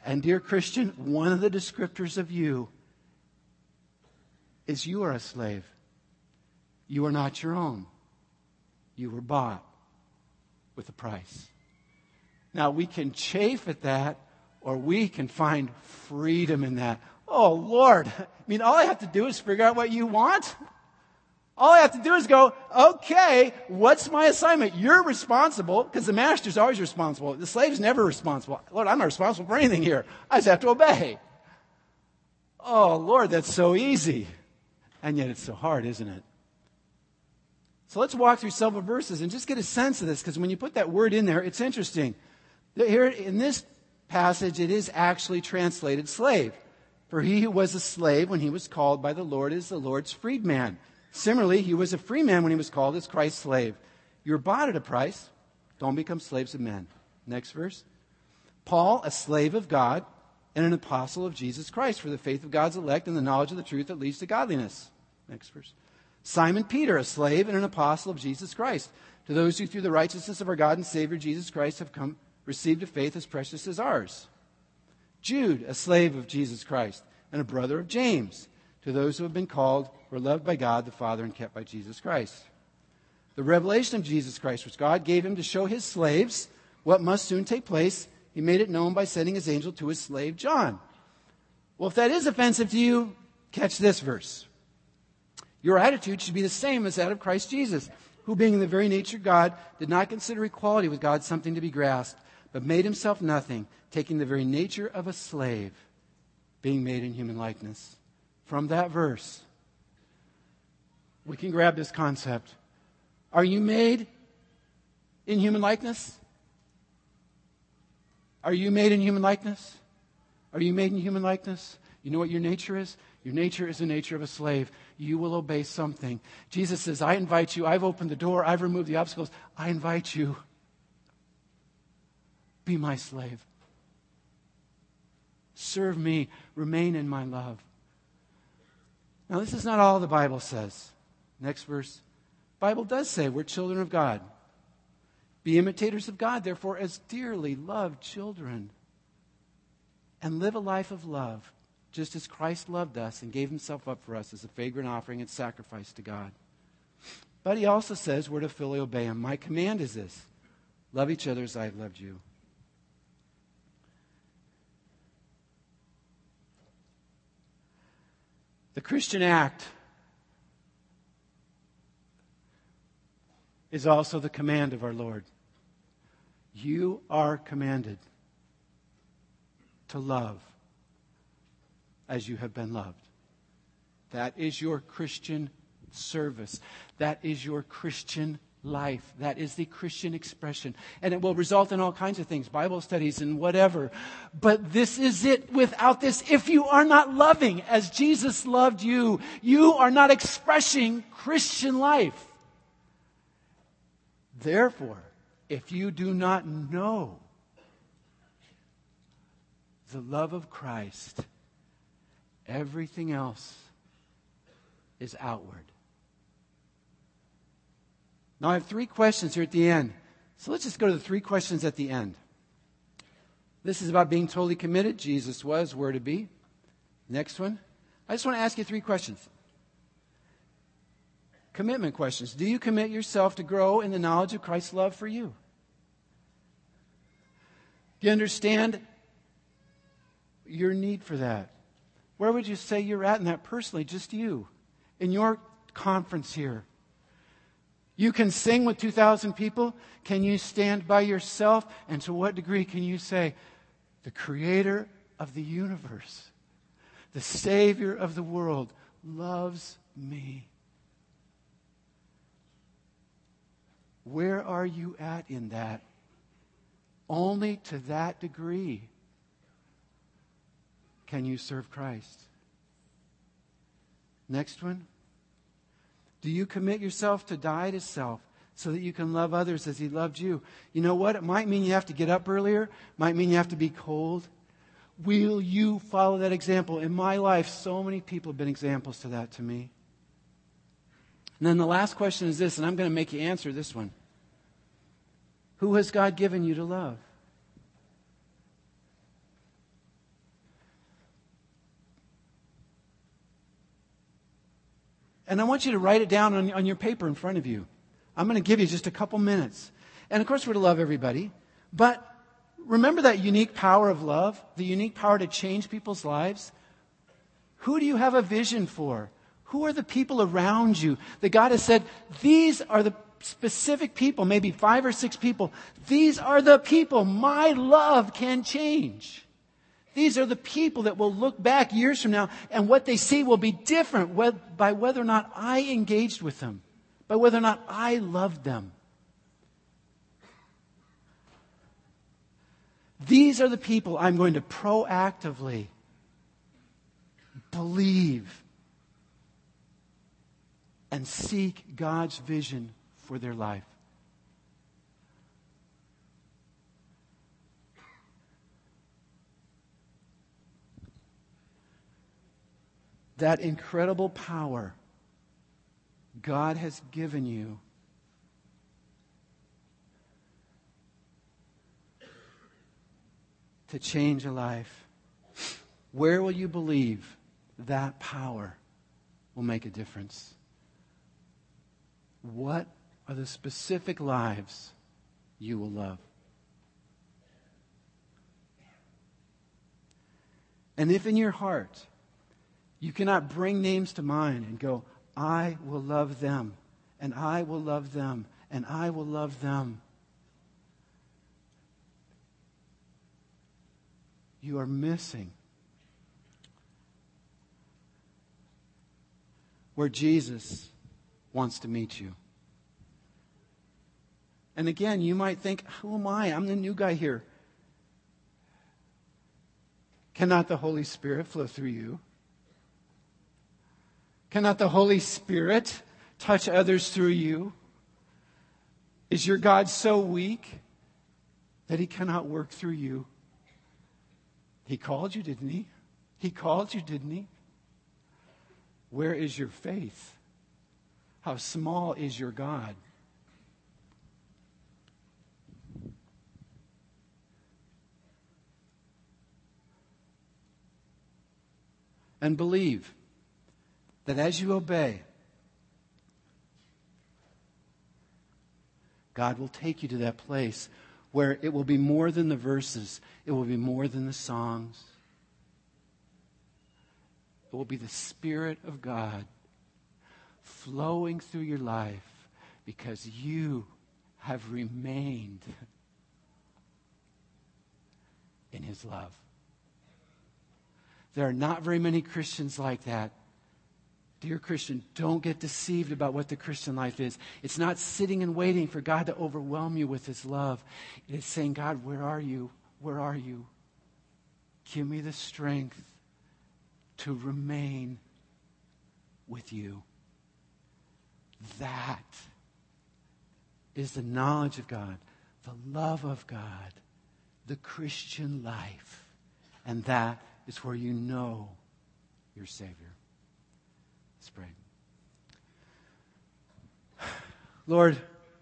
[SPEAKER 1] And dear Christian, one of the descriptors of you is you are a slave. You are not your own. You were bought with a price. Now, we can chafe at that, or we can find freedom in that. Oh, Lord, I mean, all I have to do is figure out what you want. All I have to do is go, okay, what's my assignment? You're responsible, because the master's always responsible. The slave's never responsible. Lord, I'm not responsible for anything here. I just have to obey. Oh, Lord, that's so easy. And yet it's so hard, isn't it? So let's walk through several verses and just get a sense of this, because when you put that word in there, it's interesting. Here in this passage, it is actually translated slave. For he who was a slave when he was called by the Lord is the Lord's freedman. Similarly, he was a free man when he was called as Christ's slave. You were bought at a price. Don't become slaves of men. Next verse. Paul, a slave of God and an apostle of Jesus Christ for the faith of God's elect and the knowledge of the truth that leads to godliness. Next verse. Simon Peter, a slave and an apostle of Jesus Christ, to those who through the righteousness of our God and Savior Jesus Christ have received a faith as precious as ours. Jude, a slave of Jesus Christ and a brother of James, to those who have been called, who are loved by God the Father and kept by Jesus Christ. The revelation of Jesus Christ, which God gave him to show his slaves what must soon take place, he made it known by sending his angel to his slave John. Well, if that is offensive to you, catch this verse. Your attitude should be the same as that of Christ Jesus, who being in the very nature God, did not consider equality with God something to be grasped, but made himself nothing, taking the very nature of a slave, being made in human likeness. From that verse, we can grab this concept. Are you made in human likeness? Are you made in human likeness? Are you made in human likeness? You know what your nature is? Your nature is the nature of a slave. You will obey something. Jesus says, I invite you. I've opened the door. I've removed the obstacles. I invite you. Be my slave. Serve me. Remain in my love. Now, this is not all the Bible says. Next verse. The Bible does say we're children of God. Be imitators of God, therefore, as dearly loved children. And live a life of love, just as Christ loved us and gave himself up for us as a fragrant offering and sacrifice to God. But he also says we're to fully obey him. My command is this: love each other as I have loved you. The Christian act is also the command of our Lord. You are commanded to love as you have been loved. That is your Christian service. That is your Christian life. That is the Christian expression. And it will result in all kinds of things, Bible studies and whatever. But this is it. Without this, if you are not loving as Jesus loved you, you are not expressing Christian life. Therefore, if you do not know the love of Christ, everything else is outward. Now, I have 3 questions here at the end. So let's just go to the 3 questions at the end. This is about being totally committed. Jesus was, were to be. Next one. I just want to ask you 3 questions. Commitment questions. Do you commit yourself to grow in the knowledge of Christ's love for you? Do you understand your need for that? Where would you say you're at in that personally, just you, in your conference here? You can sing with 2,000 people. Can you stand by yourself? And to what degree can you say, the creator of the universe, the Savior of the world, loves me? Where are you at in that? Only to that degree can you serve Christ. Next one. Do you commit yourself to die to self so that you can love others as he loved you? You know what? It might mean you have to get up earlier. Might mean you have to be cold. Will you follow that example? In my life, so many people have been examples to that to me. And then the last question is this, and I'm going to make you answer this one. Who has God given you to love? And I want you to write it down on your paper in front of you. I'm going to give you just a couple minutes. And of course, we're to love everybody. But remember that unique power of love, the unique power to change people's lives. Who do you have a vision for? Who are the people around you that God has said, these are the specific people, maybe 5 or 6 people. These are the people my love can change. These are the people that will look back years from now and what they see will be different by whether or not I engaged with them, by whether or not I loved them. These are the people I'm going to proactively believe and seek God's vision for their life. That incredible power God has given you to change a life. Where will you believe that power will make a difference? What are the specific lives you will love? And if in your heart you cannot bring names to mind and go, I will love them, and I will love them, and I will love them, you are missing where Jesus wants to meet you. And again, you might think, who am I? I'm the new guy here. Cannot the Holy Spirit flow through you? Cannot the Holy Spirit touch others through you? Is your God so weak that He cannot work through you? He called you, didn't He? He called you, didn't He? Where is your faith? How small is your God? And believe that as you obey, God will take you to that place where it will be more than the verses. It will be more than the songs. It will be the Spirit of God flowing through your life because you have remained in His love. There are not very many Christians like that. Dear Christian, don't get deceived about what the Christian life is. It's not sitting and waiting for God to overwhelm you with His love. It is saying, God, where are you? Where are you? Give me the strength to remain with you. That is the knowledge of God, the love of God, the Christian life. And that is where you know your Savior. Let's pray. Lord,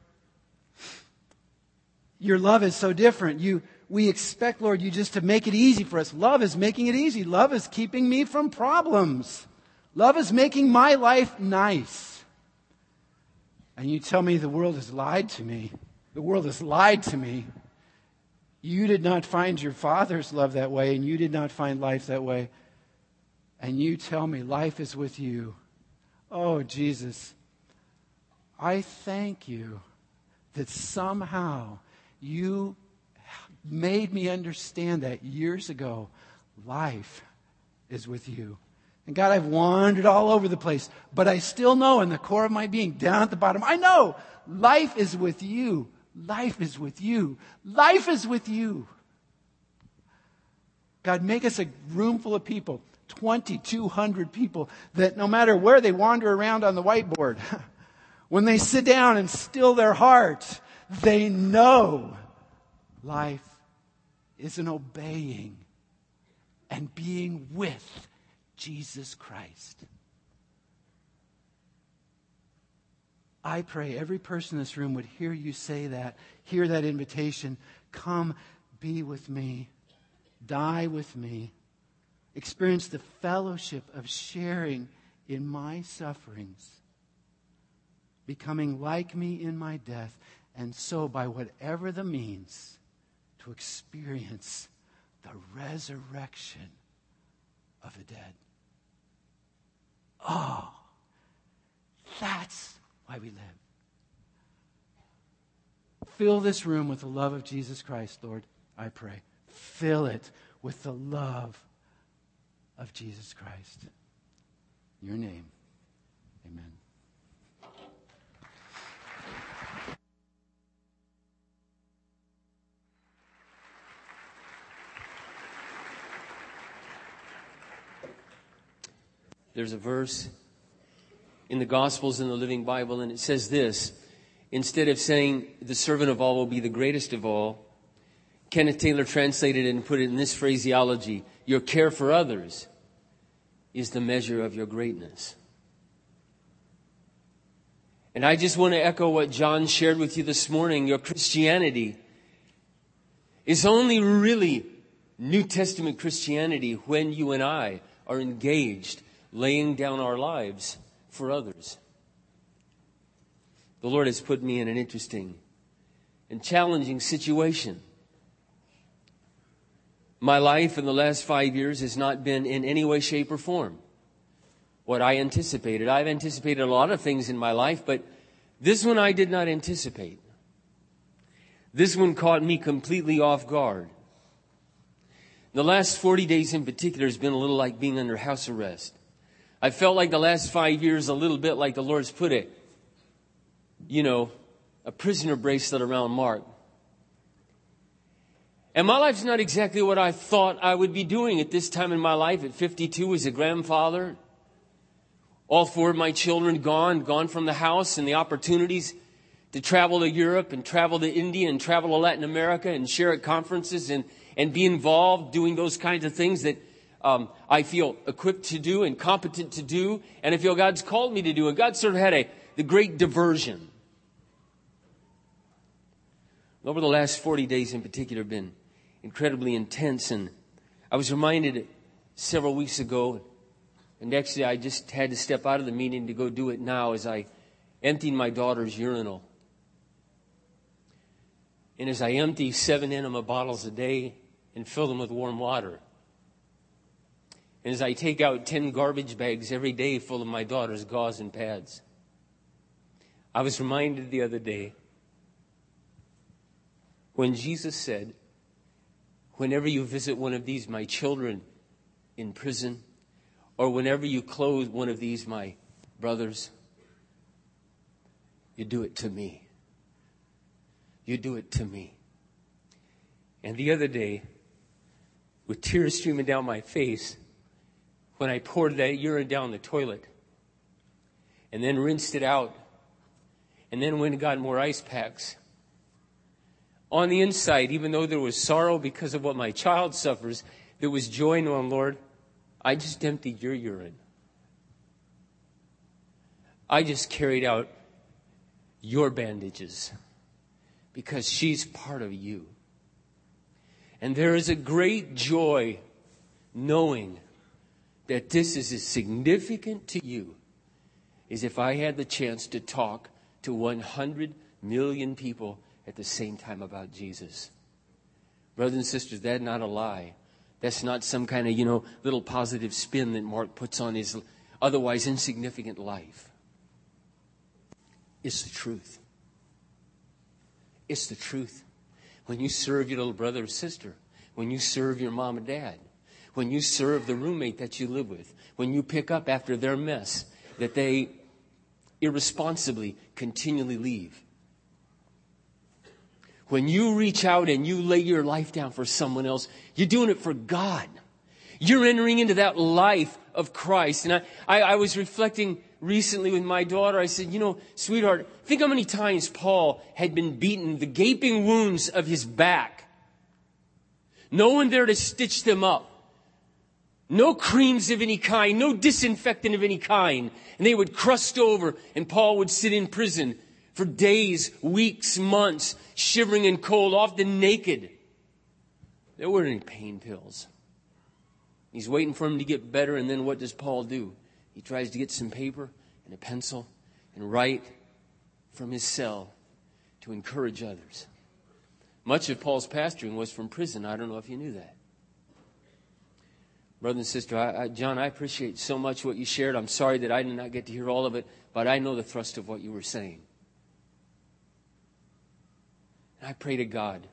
[SPEAKER 1] your love is so different. We expect, Lord, you just to make it easy for us. Love is making it easy. Love is keeping me from problems. Love is making my life nice. And you tell me the world has lied to me. The world has lied to me. You did not find your Father's love that way, and you did not find life that way. And you tell me life is with you. Oh, Jesus, I thank you that somehow you made me understand that years ago. Life is with you. And God, I've wandered all over the place, but I still know in the core of my being, down at the bottom, I know life is with you. Life is with you. Life is with you. God, make us a room full of people, 2,200 people, that no matter where they wander around on the whiteboard, when they sit down and still their heart, they know life is an obeying and being with Jesus Christ. I pray every person in this room would hear you say that, hear that invitation. Come, be with me. Die with me. Experience the fellowship of sharing in my sufferings, becoming like me in my death, and so by whatever the means to experience the resurrection of the dead. Oh, that's why we live. Fill this room with the love of Jesus Christ, Lord, I pray. Fill it with the love of Jesus Christ. In your name, amen.
[SPEAKER 2] There's a verse in the Gospels in the Living Bible, and it says this. Instead of saying the servant of all will be the greatest of all, Kenneth Taylor translated it and put it in this phraseology: your care for others is the measure of your greatness. And I just want to echo what John shared with you this morning. Your Christianity is only really New Testament Christianity when you and I are engaged laying down our lives for others. The Lord has put me in an interesting and challenging situation. My life in the last 5 years has not been in any way, shape, or form what I anticipated. I've anticipated a lot of things in my life, but this one I did not anticipate. This one caught me completely off guard. The last 40 days in particular has been a little like being under house arrest. I felt like the last 5 years a little bit like the Lord's put it, a prisoner bracelet around Mark. And my life's not exactly what I thought I would be doing at this time in my life. At 52 as a grandfather, all 4 of my children gone from the house, and the opportunities to travel to Europe and travel to India and travel to Latin America and share at conferences and be involved doing those kinds of things that I feel equipped to do and competent to do, and I feel God's called me to do. And God sort of had the great diversion. Over the last 40 days in particular have been incredibly intense, and I was reminded several weeks ago, and actually I just had to step out of the meeting to go do it now as I emptied my daughter's urinal. And as I empty 7 enema bottles a day and fill them with warm water, and as I take out 10 garbage bags every day full of my daughter's gauze and pads, I was reminded the other day when Jesus said, whenever you visit one of these, my children in prison, or whenever you clothe one of these, my brothers, you do it to me. You do it to me. And the other day, with tears streaming down my face, when I poured that urine down the toilet and then rinsed it out and then went and got more ice packs, on the inside, even though there was sorrow because of what my child suffers, there was joy knowing, Lord, I just emptied your urine. I just carried out your bandages because she's part of you. And there is a great joy knowing that this is as significant to you as if I had the chance to talk to 100 million people at the same time about Jesus. Brothers and sisters, that's not a lie. That's not some kind of, little positive spin that Mark puts on his otherwise insignificant life. It's the truth. It's the truth. When you serve your little brother or sister, when you serve your mom and dad, when you serve the roommate that you live with, when you pick up after their mess that they irresponsibly continually leave, when you reach out and you lay your life down for someone else, you're doing it for God. You're entering into that life of Christ. And I was reflecting recently with my daughter. I said, sweetheart, think how many times Paul had been beaten, the gaping wounds of his back. No one there to stitch them up. No creams of any kind, no disinfectant of any kind. And they would crust over, and Paul would sit in prison for days, weeks, months, shivering and cold, often naked. There weren't any pain pills. He's waiting for him to get better, and then what does Paul do? He tries to get some paper and a pencil and write from his cell to encourage others. Much of Paul's pastoring was from prison. I don't know if you knew that. Brother and sister, John, I appreciate so much what you shared. I'm sorry that I did not get to hear all of it, but I know the thrust of what you were saying. And I pray to God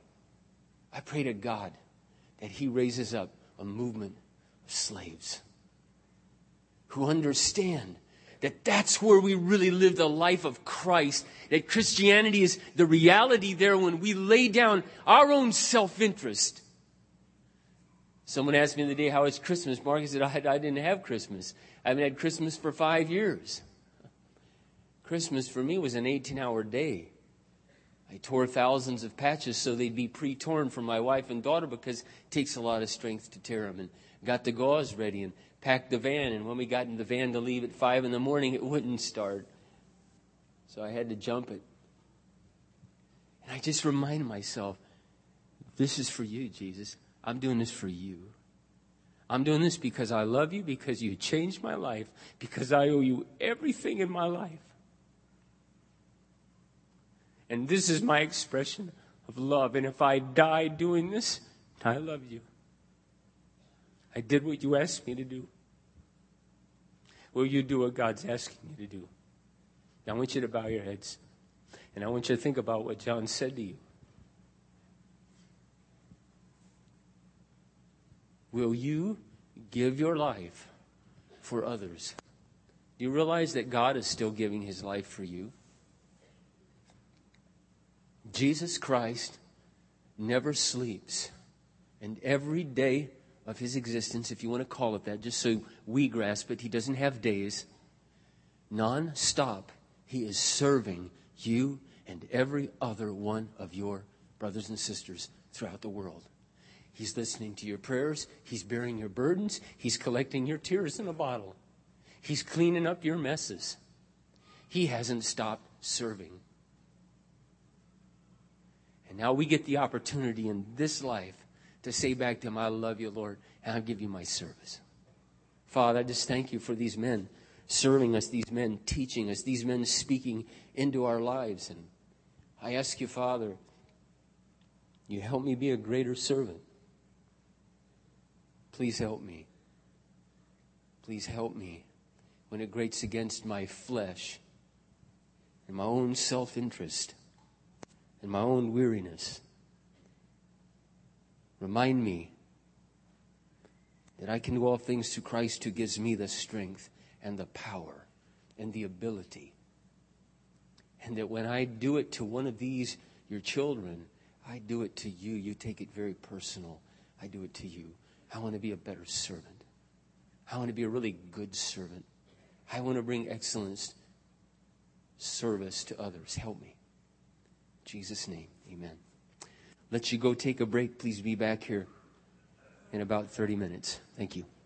[SPEAKER 2] that He raises up a movement of slaves who understand that that's where we really live the life of Christ, that Christianity is the reality there when we lay down our own self-interest. Someone asked me the other day, how is Christmas? Mark, I said, I didn't have Christmas. I haven't had Christmas for 5 years. Christmas for me was an 18-hour day. I tore thousands of patches so they'd be pre-torn for my wife and daughter because it takes a lot of strength to tear them. And got the gauze ready and packed the van. And when we got in the van to leave at 5 in the morning, it wouldn't start. So I had to jump it. And I just reminded myself, this is for you, Jesus. I'm doing this for you. I'm doing this because I love you, because you changed my life, because I owe you everything in my life. And this is my expression of love. And if I die doing this, I love you. I did what you asked me to do. Will you do what God's asking you to do? Now I want you to bow your heads. And I want you to think about what John said to you. Will you give your life for others? Do you realize that God is still giving His life for you? Jesus Christ never sleeps. And every day of His existence, if you want to call it that, just so we grasp it, He doesn't have days. Non-stop, He is serving you and every other one of your brothers and sisters throughout the world. He's listening to your prayers. He's bearing your burdens. He's collecting your tears in a bottle. He's cleaning up your messes. He hasn't stopped serving. And now we get the opportunity in this life to say back to Him, I love you, Lord, and I'll give you my service. Father, I just thank you for these men serving us, these men teaching us, these men speaking into our lives. And I ask you, Father, you help me be a greater servant. Please help me. Please help me when it grates against my flesh and my own self-interest and my own weariness. Remind me that I can do all things through Christ who gives me the strength and the power and the ability. And that when I do it to one of these, your children, I do it to you. You take it very personal. I do it to you. I want to be a better servant. I want to be a really good servant. I want to bring excellence, service to others. Help me. In Jesus' name, amen. Let you go take a break. Please be back here in about 30 minutes. Thank you.